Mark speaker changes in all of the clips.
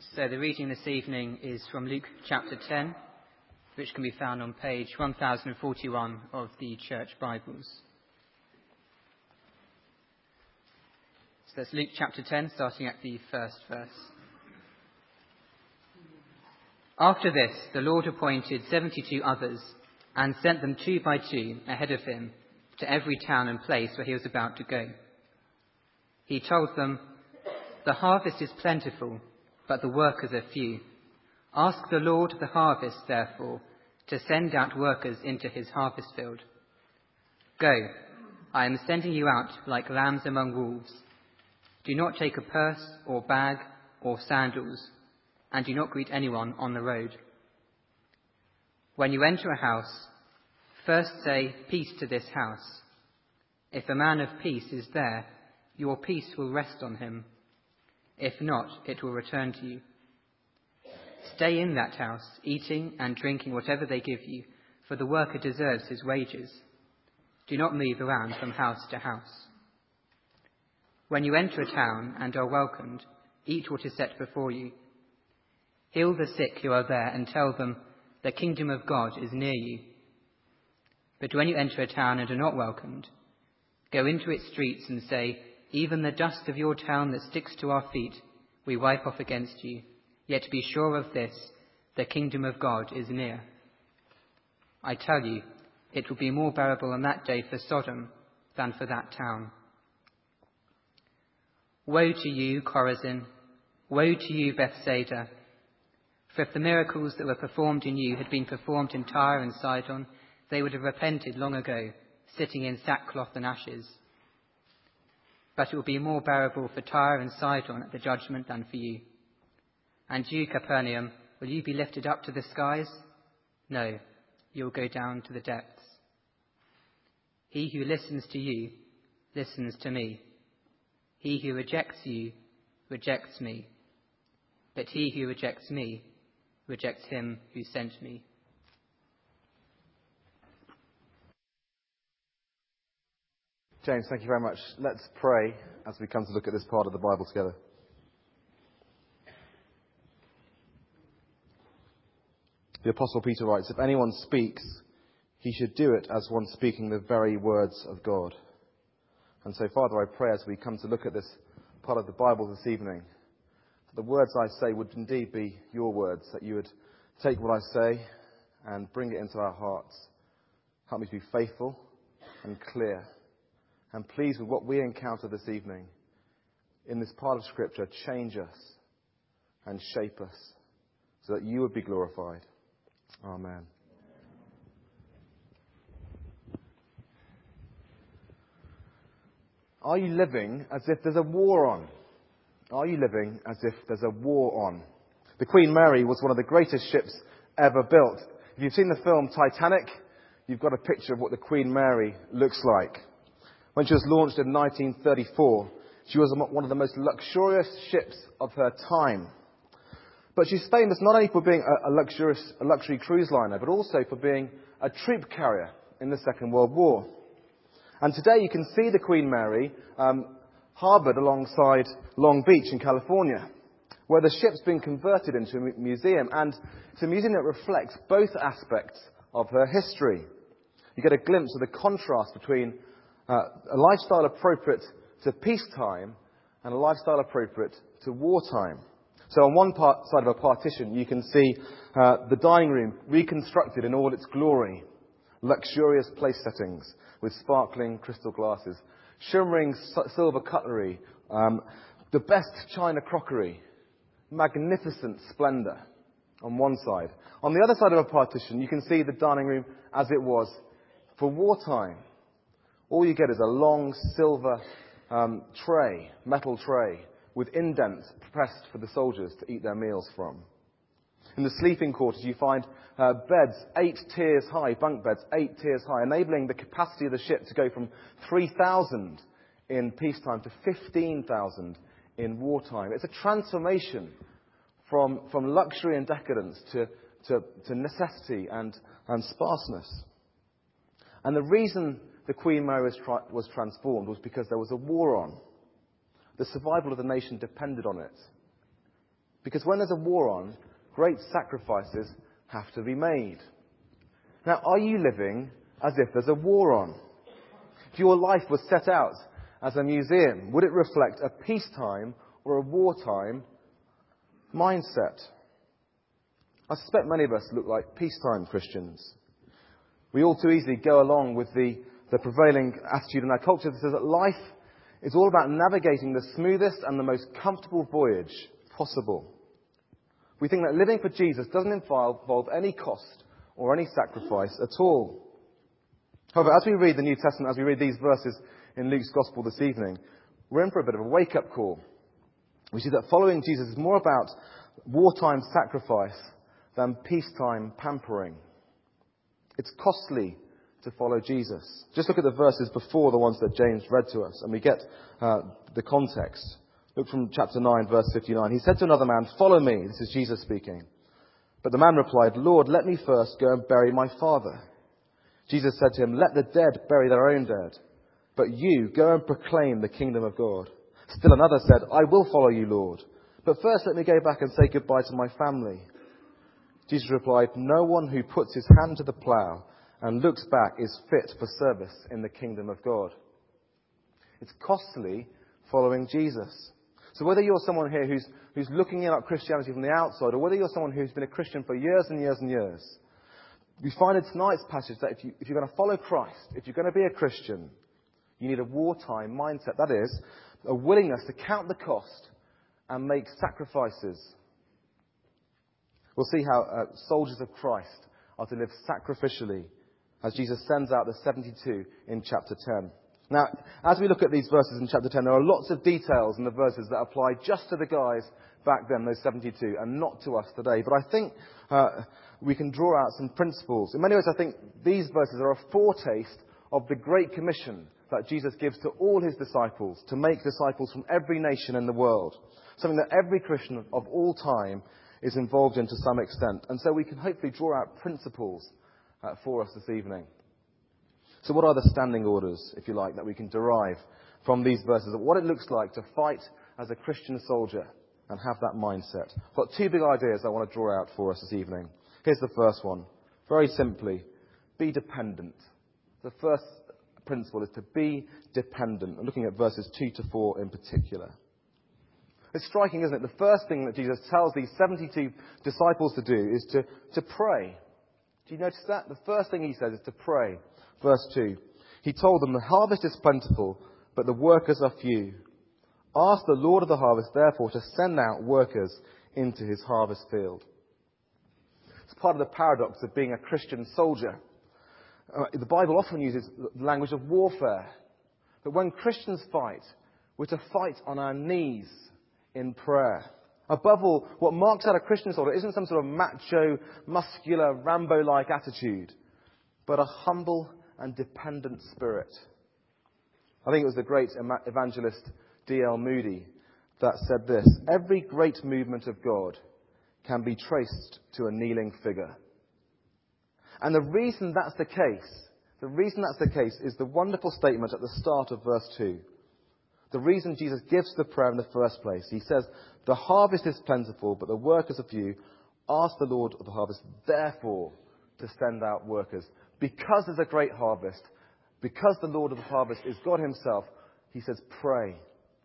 Speaker 1: So the reading this evening is from Luke chapter 10, which can be found on page 1041 of the Church Bibles. So that's Luke chapter 10, starting at the first verse. After this, the Lord appointed 72 others and sent them 2 by 2 ahead of him to every town and place where he was about to go. He told them, "The harvest is plentiful, but the workers are few. Ask the Lord of the harvest, therefore, to send out workers into his harvest field. Go, I am sending you out like lambs among wolves. Do not take a purse or bag or sandals, and do not greet anyone on the road. When you enter a house, first say, 'Peace to this house.' If a man of peace is there, your peace will rest on him. If not, it will return to you. Stay in that house, eating and drinking whatever they give you, for the worker deserves his wages. Do not move around from house to house. When you enter a town and are welcomed, eat what is set before you. Heal the sick who are there and tell them, 'The kingdom of God is near you.' But when you enter a town and are not welcomed, go into its streets and say, 'Even the dust of your town that sticks to our feet, we wipe off against you. Yet be sure of this, the kingdom of God is near.' I tell you, it will be more bearable on that day for Sodom than for that town. Woe to you, Chorazin! Woe to you, Bethsaida! For if the miracles that were performed in you had been performed in Tyre and Sidon, they would have repented long ago, sitting in sackcloth and ashes. But it will be more bearable for Tyre and Sidon at the judgment than for you. And you, Capernaum, will you be lifted up to the skies? No, you will go down to the depths. He who listens to you, listens to me. He who rejects you, rejects me. But he who rejects me, rejects him who sent me."
Speaker 2: James, thank you very much. Let's pray as we come to look at this part of the Bible together. The Apostle Peter writes, "If anyone speaks, he should do it as one speaking the very words of God." And so, Father, I pray as we come to look at this part of the Bible this evening, that the words I say would indeed be your words, that you would take what I say and bring it into our hearts. Help me to be faithful and clear. And please, with what we encounter this evening in this part of Scripture, change us and shape us so that you would be glorified. Amen. Are you living as if there's a war on? Are you living as if there's a war on? The Queen Mary was one of the greatest ships ever built. If you've seen the film Titanic, you've got a picture of what the Queen Mary looks like. When she was launched in 1934, she was one of the most luxurious ships of her time. But she's famous not only for being a luxury cruise liner, but also for being a troop carrier in the Second World War. And today you can see the Queen Mary harboured alongside Long Beach in California, where the ship's been converted into a museum. And it's a museum that reflects both aspects of her history. You get a glimpse of the contrast between a lifestyle appropriate to peacetime and a lifestyle appropriate to wartime. So on one side of a partition, you can see the dining room reconstructed in all its glory. Luxurious place settings with sparkling crystal glasses, shimmering silver cutlery, the best china crockery, magnificent splendour on one side. On the other side of a partition, you can see the dining room as it was for wartime. All you get is a long silver metal tray, with indents pressed for the soldiers to eat their meals from. In the sleeping quarters, you find beds 8 tiers high, bunk beds 8 tiers high, enabling the capacity of the ship to go from 3,000 in peacetime to 15,000 in wartime. It's a transformation from luxury and decadence to necessity and sparseness. And the reason the Queen Mary was transformed was because there was a war on. The survival of the nation depended on it. Because when there's a war on, great sacrifices have to be made. Now, are you living as if there's a war on? If your life was set out as a museum, would it reflect a peacetime or a wartime mindset? I suspect many of us look like peacetime Christians. We all too easily go along with the prevailing attitude in our culture that says that life is all about navigating the smoothest and the most comfortable voyage possible. We think that living for Jesus doesn't involve any cost or any sacrifice at all. However, as we read the New Testament, as we read these verses in Luke's Gospel this evening, we're in for a bit of a wake-up call. We see that following Jesus is more about wartime sacrifice than peacetime pampering. It's costly to follow Jesus. Just look at the verses before the ones that James read to us, and we get the context. Look from chapter 9, verse 59. He said to another man, "Follow me." This is Jesus speaking. But the man replied, "Lord, let me first go and bury my father." Jesus said to him, "Let the dead bury their own dead. But you go and proclaim the kingdom of God." Still another said, "I will follow you, Lord. But first let me go back and say goodbye to my family." Jesus replied, "No one who puts his hand to the plough and looks back is fit for service in the kingdom of God." It's costly following Jesus. So whether you're someone here who's looking in at Christianity from the outside, or whether you're someone who's been a Christian for years and years and years, we find in tonight's passage that if you're going to follow Christ, if you're going to be a Christian, you need a wartime mindset. That is, a willingness to count the cost and make sacrifices. We'll see how soldiers of Christ are to live sacrificially as Jesus sends out the 72 in chapter 10. Now, as we look at these verses in chapter 10, there are lots of details in the verses that apply just to the guys back then, those 72, and not to us today. But I think we can draw out some principles. In many ways, I think these verses are a foretaste of the Great Commission that Jesus gives to all his disciples, to make disciples from every nation in the world. Something that every Christian of all time is involved in to some extent. And so we can hopefully draw out principles for us this evening. So what are the standing orders, if you like, that we can derive from these verses of what it looks like to fight as a Christian soldier and have that mindset? I've got two big ideas I want to draw out for us this evening. Here's the first one. Very simply, be dependent. The first principle is to be dependent. I'm looking at verses 2 to 4 in particular. It's striking, isn't it? The first thing that Jesus tells these 72 disciples to do is to pray. Do you notice that? The first thing he says is to pray. Verse 2. He told them, "The harvest is plentiful, but the workers are few. Ask the Lord of the harvest, therefore, to send out workers into his harvest field." It's part of the paradox of being a Christian soldier. The Bible often uses the language of warfare. But when Christians fight, we're to fight on our knees in prayer. Above all, what marks out a Christian soldier isn't some sort of macho, muscular, Rambo-like attitude, but a humble and dependent spirit. I think it was the great evangelist D.L. Moody that said this: "Every great movement of God can be traced to a kneeling figure." And the reason that's the case is the wonderful statement at the start of verse 2. The reason Jesus gives the prayer in the first place. He says, "The harvest is plentiful, but the workers are few. Ask the Lord of the harvest, therefore, to send out workers." Because there's a great harvest, because the Lord of the harvest is God himself, he says, pray.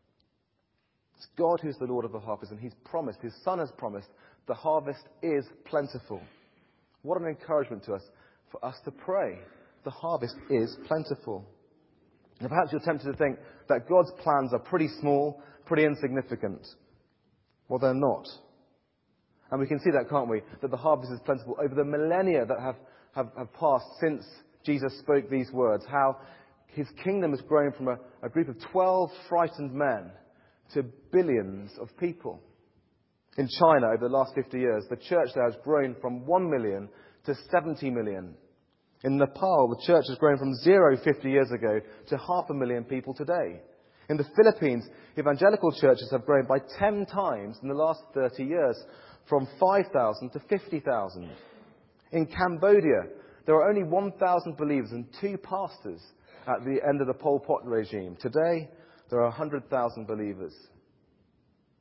Speaker 2: It's God who's the Lord of the harvest, and he's promised, his Son has promised, the harvest is plentiful. What an encouragement to us, for us to pray. The harvest is plentiful. Now, perhaps you're tempted to think that God's plans are pretty small, pretty insignificant. Well, they're not. And we can see that, can't we? That the harvest is plentiful over the millennia that have passed since Jesus spoke these words. How his kingdom has grown from a group of 12 frightened men to billions of people. In China, over the last 50 years, the church there has grown from 1 million to 70 million. In Nepal, the church has grown from 0 50 years ago to 500,000 people today. In the Philippines, evangelical churches have grown by 10 times in the last 30 years, from 5,000 to 50,000. In Cambodia, there are only 1,000 believers and 2 pastors at the end of the Pol Pot regime. Today, there are 100,000 believers.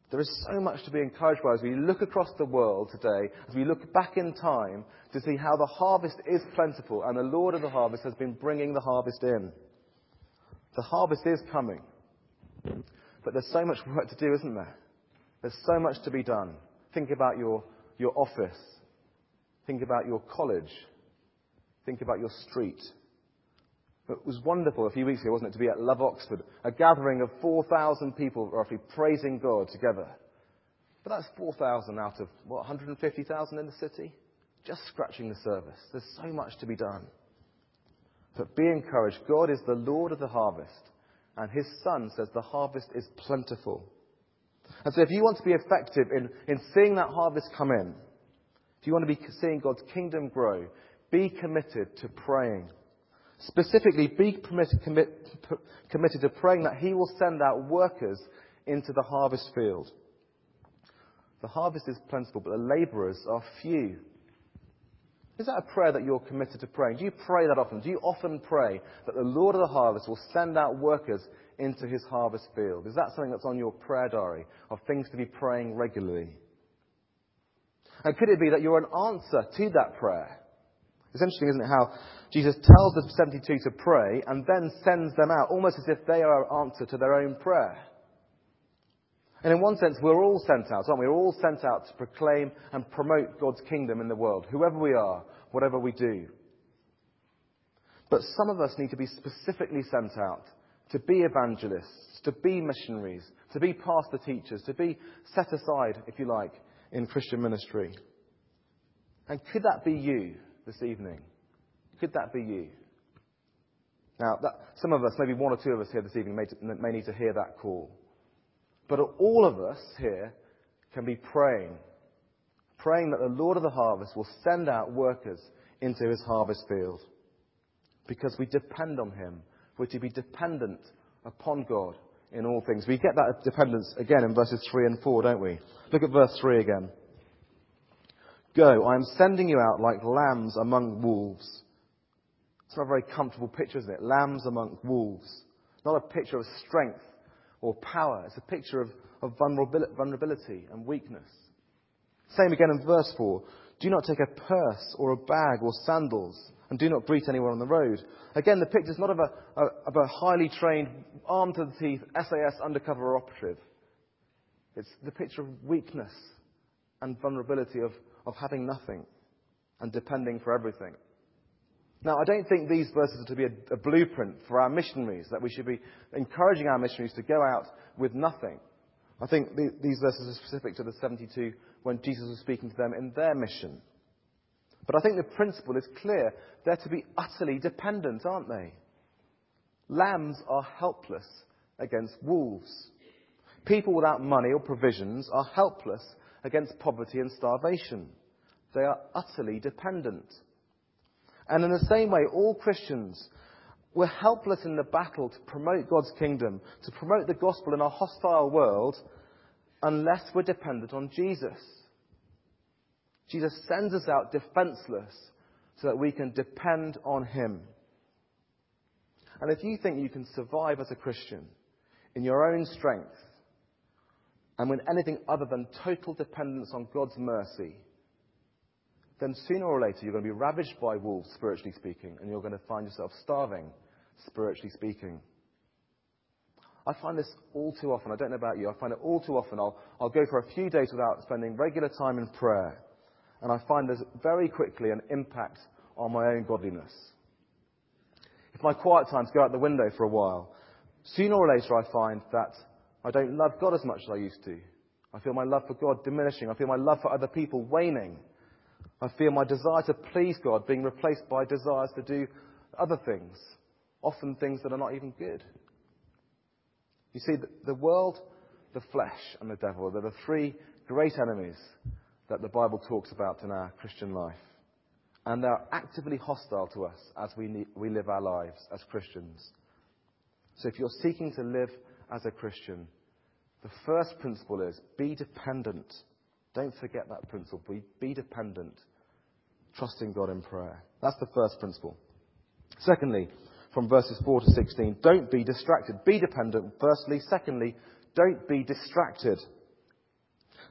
Speaker 2: There is so much to be encouraged by as we look across the world today, as we look back in time to see how the harvest is plentiful and the Lord of the harvest has been bringing the harvest in. The harvest is coming. But there's so much work to do, isn't there? There's so much to be done. Think about your office. Think about your college. Think about your street. It was wonderful a few weeks ago, wasn't it, to be at Love Oxford, a gathering of 4,000 people roughly praising God together. But that's 4,000 out of, 150,000 in the city? Just scratching the surface. There's so much to be done. But be encouraged. God is the Lord of the harvest. And his Son says the harvest is plentiful. And so if you want to be effective in seeing that harvest come in, if you want to be seeing God's kingdom grow, be committed to praying. Specifically, be committed to praying that he will send out workers into the harvest field. The harvest is plentiful, but the labourers are few. Is that a prayer that you're committed to praying? Do you pray that often? Do you often pray that the Lord of the harvest will send out workers into his harvest field? Is that something that's on your prayer diary of things to be praying regularly? And could it be that you're an answer to that prayer? It's interesting, isn't it, how Jesus tells the 72 to pray and then sends them out, almost as if they are an answer to their own prayer. And in one sense, we're all sent out, aren't we? We're all sent out to proclaim and promote God's kingdom in the world, whoever we are, whatever we do. But some of us need to be specifically sent out to be evangelists, to be missionaries, to be pastor teachers, to be set aside, if you like, in Christian ministry. And could that be you this evening? Could that be you? Now, some of us, maybe one or two of us here this evening, may need to hear that call. But all of us here can be praying that the Lord of the harvest will send out workers into his harvest field. Because we depend on him. We're to be dependent upon God in all things. We get that dependence again in verses 3 and 4, don't we? Look at verse 3 again. Go, I am sending you out like lambs among wolves. It's not a very comfortable picture, isn't it? Lambs among wolves. Not a picture of strength or power. It's a picture of vulnerability and weakness. Same again in verse 4. Do not take a purse or a bag or sandals, and do not greet anyone on the road. Again, the picture is not of a highly trained, armed to the teeth SAS undercover operative. It's the picture of weakness and vulnerability of having nothing and depending for everything. Now, I don't think these verses are to be a blueprint for our missionaries, that we should be encouraging our missionaries to go out with nothing. I think these verses are specific to the 72 when Jesus was speaking to them in their mission. But I think the principle is clear. They're to be utterly dependent, aren't they? Lambs are helpless against wolves. People without money or provisions are helpless against poverty and starvation. They are utterly dependent. And in the same way, all Christians, we're helpless in the battle to promote God's kingdom, to promote the gospel in our hostile world, unless we're dependent on Jesus. Jesus sends us out defenseless so that we can depend on him. And if you think you can survive as a Christian in your own strength and with anything other than total dependence on God's mercy, then sooner or later you're going to be ravaged by wolves, spiritually speaking, and you're going to find yourself starving, spiritually speaking. I find this all too often. I don't know about you. I find it all too often. I'll go for a few days without spending regular time in prayer, and I find there's very quickly an impact on my own godliness. If my quiet times go out the window for a while, sooner or later I find that I don't love God as much as I used to. I feel my love for God diminishing. I feel my love for other people waning. I feel my desire to please God being replaced by desires to do other things, often things that are not even good. You see, the world, the flesh, and the devil, they're the three great enemies that the Bible talks about in our Christian life. And they're actively hostile to us as we live our lives as Christians. So if you're seeking to live as a Christian, the first principle is be dependent. Don't forget that principle. Be dependent. Trusting God in prayer. That's the first principle. Secondly, from verses 4 to 16, don't be distracted. Be dependent, firstly. Secondly, don't be distracted.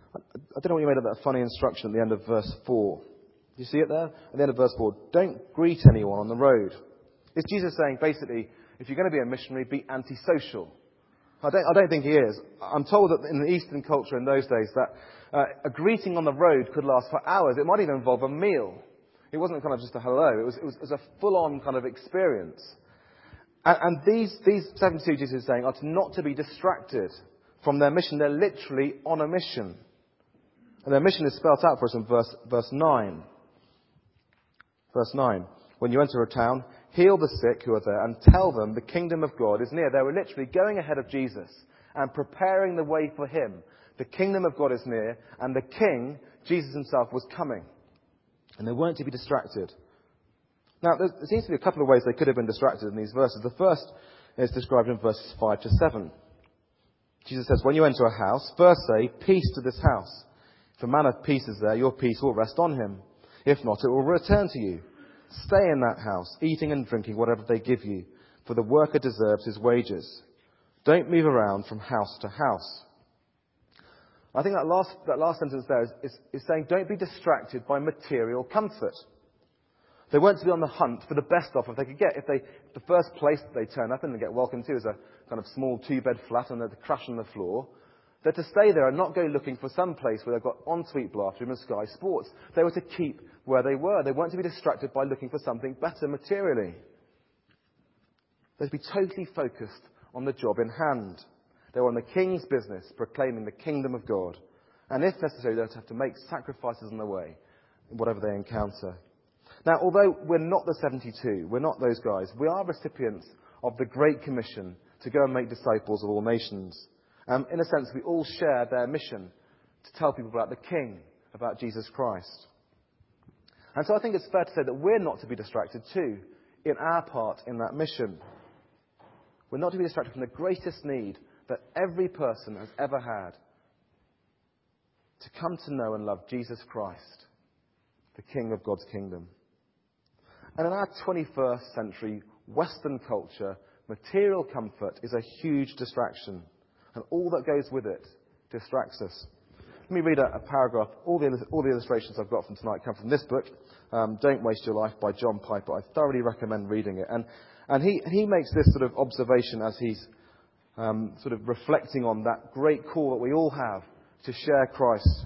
Speaker 2: I don't know what you made of that funny instruction at the end of verse 4. You see it there? At the end of verse 4, don't greet anyone on the road. Is Jesus saying, basically, if you're going to be a missionary, be antisocial? I don't think he is. I'm told that in the Eastern culture in those days that a greeting on the road could last for hours. It might even involve a meal. It wasn't kind of just a hello. It was a full-on kind of experience. And these 72 Jesus is saying are not to be distracted from their mission. They're literally on a mission. And their mission is spelled out for us in verse 9. Verse 9. When you enter a town, heal the sick who are there and tell them the kingdom of God is near. They were literally going ahead of Jesus and preparing the way for him. The kingdom of God is near, and the king, Jesus himself, was coming. And they weren't to be distracted. Now, there seems to be a couple of ways they could have been distracted in these verses. The first is described in verses 5 to 7. Jesus says, when you enter a house, first say, peace to this house. If a man of peace is there, your peace will rest on him. If not, it will return to you. Stay in that house, eating and drinking whatever they give you, for the worker deserves his wages. Don't move around from house to house. I think that last sentence there is saying don't be distracted by material comfort. They weren't to be on the hunt for the best offer they could get. If the first place that they turn up and they get welcomed to is a kind of small 2-bed flat and they're to crash on the floor, they're to stay there and not go looking for some place where they've got ensuite bathroom and Sky Sports. They were to keep where they were. They weren't to be distracted by looking for something better materially. They're to be totally focused on the job in hand. They were on the king's business, proclaiming the kingdom of God. And if necessary, they'd have to make sacrifices on the way, whatever they encounter. Now, although we're not the 72, we're not those guys, we are recipients of the Great Commission to go and make disciples of all nations. In a sense, we all share their mission to tell people about the King, about Jesus Christ. And so I think it's fair to say that we're not to be distracted too in our part in that mission. We're not to be distracted from the greatest need that every person has ever had to come to know and love Jesus Christ, the King of God's kingdom. And in our 21st century Western culture, material comfort is a huge distraction. And all that goes with it distracts us. Let me read a paragraph. All the illustrations I've got from tonight come from this book, Don't Waste Your Life by John Piper. I thoroughly recommend reading it. And he makes this sort of observation as he's sort of reflecting on that great call that we all have to share Christ.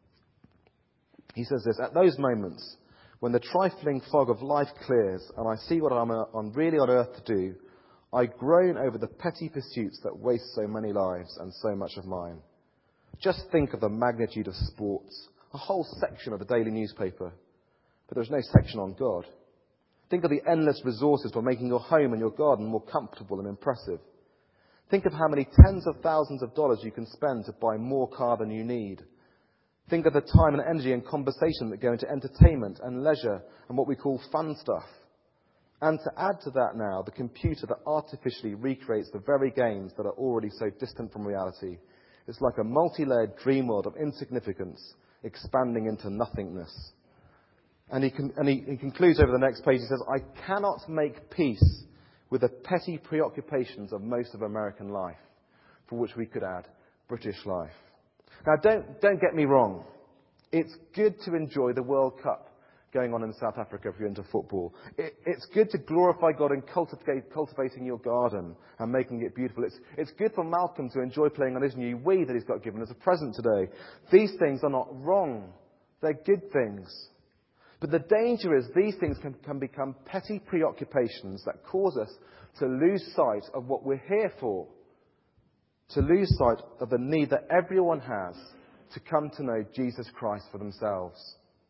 Speaker 2: He says this, at those moments when the trifling fog of life clears and I see what I'm really on earth to do, I groan over the petty pursuits that waste so many lives and so much of mine. Just think of the magnitude of sports, a whole section of the daily newspaper. But there's no section on God. Think of the endless resources for making your home and your garden more comfortable and impressive. Think of how many tens of thousands of dollars you can spend to buy more car than you need. Think of the time and energy and conversation that go into entertainment and leisure and what we call fun stuff. And to add to that now, the computer that artificially recreates the very games that are already so distant from reality. It's like a multi-layered dream world of insignificance expanding into nothingness. And he concludes over the next page. He says, I cannot make peace with the petty preoccupations of most of American life, for which we could add British life. Now, don't get me wrong. It's good to enjoy the World Cup going on in South Africa if you're into football. It's good to glorify God in cultivating your garden and making it beautiful. It's good for Malcolm to enjoy playing on his new Wii that he's got given as a present today. These things are not wrong. They're good things. But the danger is these things can become petty preoccupations that cause us to lose sight of what we're here for. To lose sight of the need that everyone has to come to know Jesus Christ for themselves.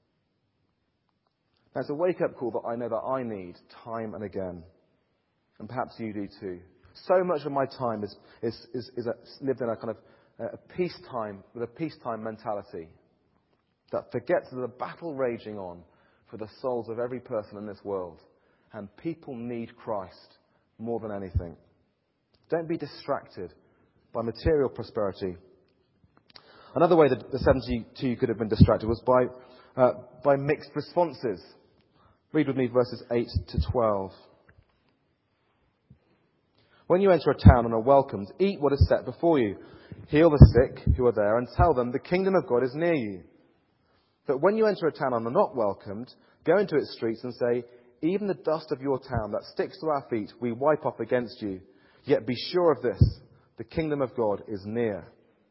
Speaker 2: Now, it's a wake-up call that I know that I need time and again. And perhaps you do too. So much of my time is lived in a kind of a peacetime, with a peacetime mentality that forgets there's a battle raging on for the souls of every person in this world. And people need Christ more than anything. Don't be distracted by material prosperity. Another way that the 72 could have been distracted was by mixed responses. Read with me verses 8 to 12. When you enter a town and are welcomed, eat what is set before you. Heal the sick who are there and tell them the kingdom of God is near you. But when you enter a town and are not welcomed, go into its streets and say, even the dust of your town that sticks to our feet, we wipe off against you. Yet be sure of this, the kingdom of God is near.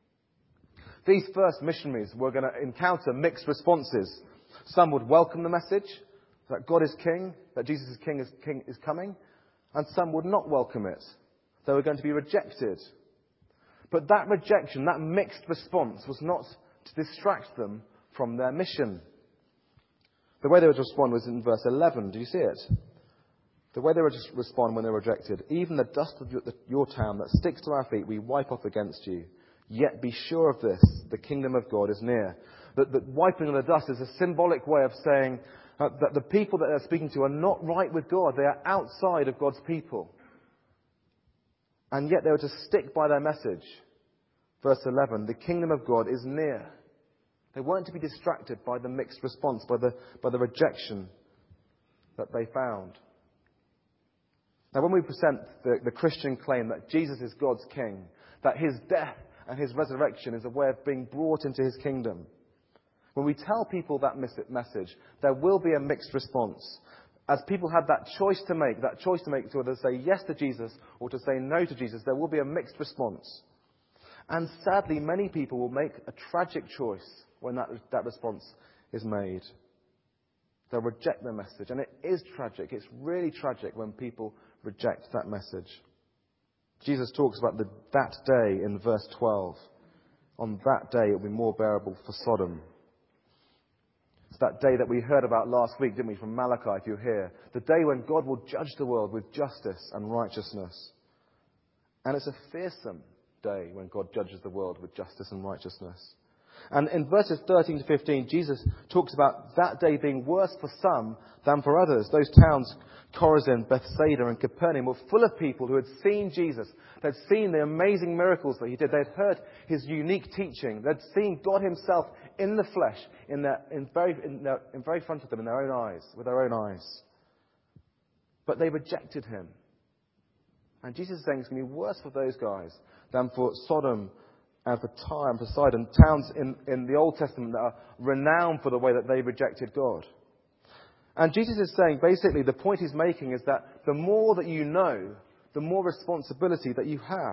Speaker 2: These first missionaries were going to encounter mixed responses. Some would welcome the message that God is king, that Jesus is king is coming, and some would not welcome it. They were going to be rejected. But that rejection, that mixed response, was not to distract them from their mission. The way they would respond was in verse 11. Do you see it? The way they would respond when they were rejected. Even the dust of your town that sticks to our feet, we wipe off against you. Yet be sure of this, the kingdom of God is near. That wiping of the dust is a symbolic way of saying that the people that they're speaking to are not right with God. They are outside of God's people. And yet they were to stick by their message. Verse 11, the kingdom of God is near. They weren't to be distracted by the mixed response, by the rejection that they found. Now, when we present the Christian claim that Jesus is God's king, that his death and his resurrection is a way of being brought into his kingdom, when we tell people that message, there will be a mixed response. As people have that choice to make to either say yes to Jesus or to say no to Jesus, there will be a mixed response. And sadly, many people will make a tragic choice when that response is made. They'll reject the message. And it is tragic. It's really tragic when people reject that message. Jesus talks about that day in verse 12. On that day, it will be more bearable for Sodom. It's that day that we heard about last week, didn't we, from Malachi, if you're here. The day when God will judge the world with justice and righteousness. And it's a fearsome day when God judges the world with justice and righteousness. And in verses 13 to 15, Jesus talks about that day being worse for some than for others. Those towns, Chorazin, Bethsaida and Capernaum, were full of people who had seen Jesus. They'd seen the amazing miracles that he did. They'd heard his unique teaching. They'd seen God himself in the flesh, in very front of them, in their own eyes, with their own eyes. But they rejected him. And Jesus is saying it's going to be worse for those guys than for Sodom and for Tyre and for Sidon, towns in the Old Testament that are renowned for the way that they rejected God. And Jesus is saying, basically, the point he's making is that the more that you know, the more responsibility that you have.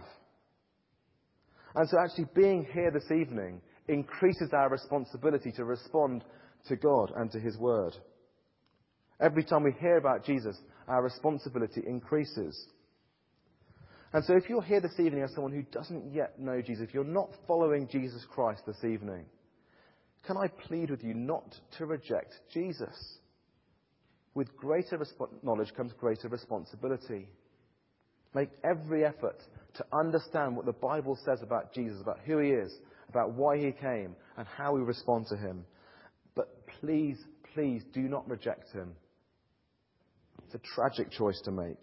Speaker 2: And so actually being here this evening increases our responsibility to respond to God and to his word. Every time we hear about Jesus, our responsibility increases. And so if you're here this evening as someone who doesn't yet know Jesus, if you're not following Jesus Christ this evening, can I plead with you not to reject Jesus? With greater knowledge comes greater responsibility. Make every effort to understand what the Bible says about Jesus, about who he is, about why he came, and how we respond to him. But please, please do not reject him. It's a tragic choice to make.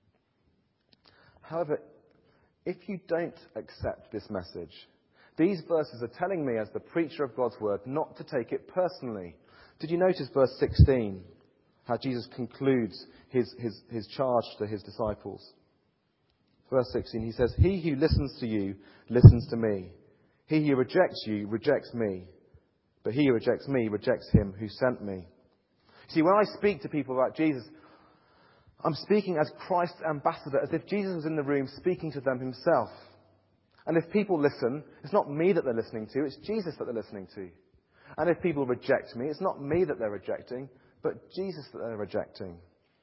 Speaker 2: However, if you don't accept this message, these verses are telling me as the preacher of God's word not to take it personally. Did you notice verse 16, how Jesus concludes his charge to his disciples? Verse 16, he says, "He who listens to you, listens to me. He who rejects you, rejects me. But he who rejects me, rejects him who sent me." See, when I speak to people about Jesus, I'm speaking as Christ's ambassador, as if Jesus was in the room speaking to them himself. And if people listen, it's not me that they're listening to, it's Jesus that they're listening to. And if people reject me, it's not me that they're rejecting, but Jesus that they're rejecting.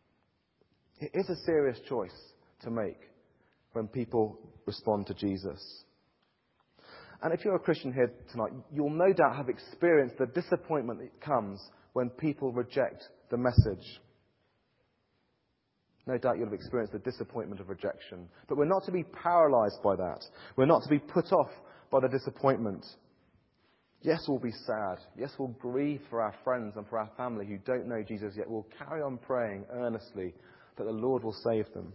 Speaker 2: It is a serious choice to make when people respond to Jesus. And if you're a Christian here tonight, you'll no doubt have experienced the disappointment that comes when people reject the message. No doubt you'll have experienced the disappointment of rejection. But we're not to be paralyzed by that. We're not to be put off by the disappointment. Yes, we'll be sad. Yes, we'll grieve for our friends and for our family who don't know Jesus yet. We'll carry on praying earnestly that the Lord will save them.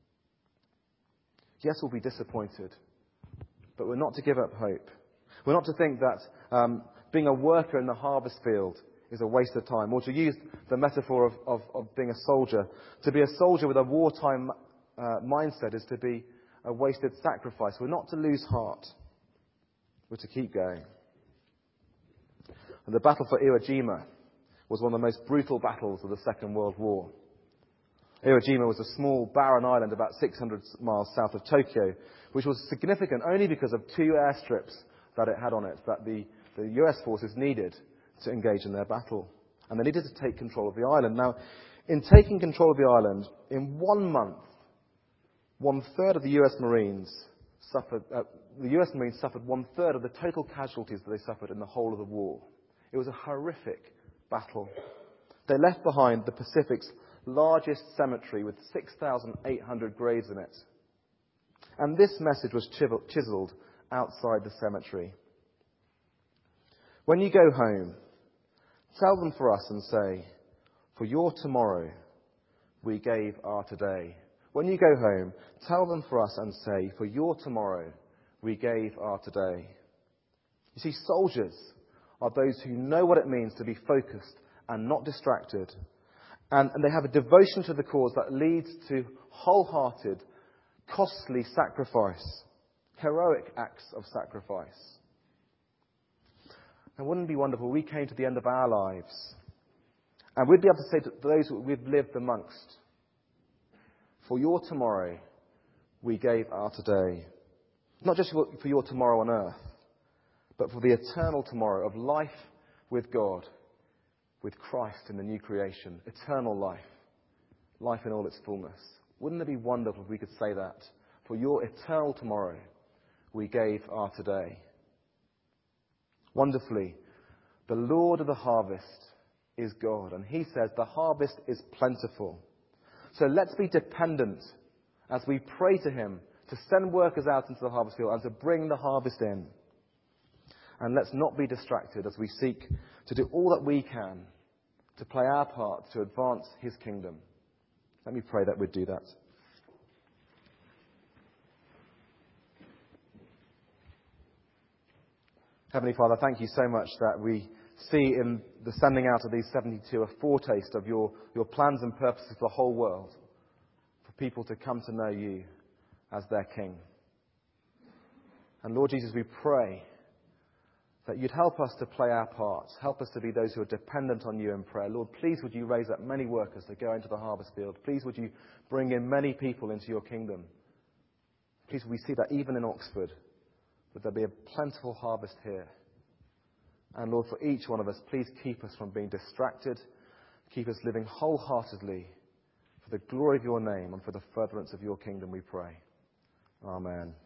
Speaker 2: Yes, we'll be disappointed. But we're not to give up hope. We're not to think that being a worker in the harvest field is a waste of time. Or to use the metaphor of being a soldier. To be a soldier with a wartime mindset is to be a wasted sacrifice. We're not to lose heart. We're to keep going. And the battle for Iwo Jima was one of the most brutal battles of the Second World War. Iwo Jima was a small, barren island about 600 miles south of Tokyo, which was significant only because of 2 airstrips that it had on it that the US forces needed to engage in their battle. And they needed to take control of the island. Now, in taking control of the island, in 1 month, 1/3 of the US Marines suffered 1/3 of the total casualties that they suffered in the whole of the war. It was a horrific battle. They left behind the Pacific's largest cemetery with 6,800 graves in it. And this message was chiseled outside the cemetery. When you go home, tell them for us and say, "For your tomorrow, we gave our today." When you go home, tell them for us and say, "For your tomorrow, we gave our today." You see, soldiers are those who know what it means to be focused and not distracted. And they have a devotion to the cause that leads to wholehearted, costly sacrifice, heroic acts of sacrifice. And wouldn't it be wonderful if we came to the end of our lives and we'd be able to say to those who we've lived amongst, "For your tomorrow, we gave our today." Not just for your tomorrow on earth, but for the eternal tomorrow of life with God, with Christ in the new creation, eternal life, life in all its fullness. Wouldn't it be wonderful if we could say that? For your eternal tomorrow, we gave our today. Wonderfully, the Lord of the harvest is God, and he says the harvest is plentiful. So let's be dependent as we pray to him to send workers out into the harvest field and to bring the harvest in. And let's not be distracted as we seek to do all that we can to play our part to advance his kingdom. Let me pray that we'd do that. Heavenly Father, thank you so much that we see in the sending out of these 72 a foretaste of your plans and purposes for the whole world, for people to come to know you as their King. And Lord Jesus, we pray that you'd help us to play our parts, help us to be those who are dependent on you in prayer. Lord, please would you raise up many workers to go into the harvest field. Please would you bring in many people into your kingdom. Please would we see that even in Oxford, would there be a plentiful harvest here. And Lord, for each one of us, please keep us from being distracted. Keep us living wholeheartedly for the glory of your name and for the furtherance of your kingdom, we pray. Amen.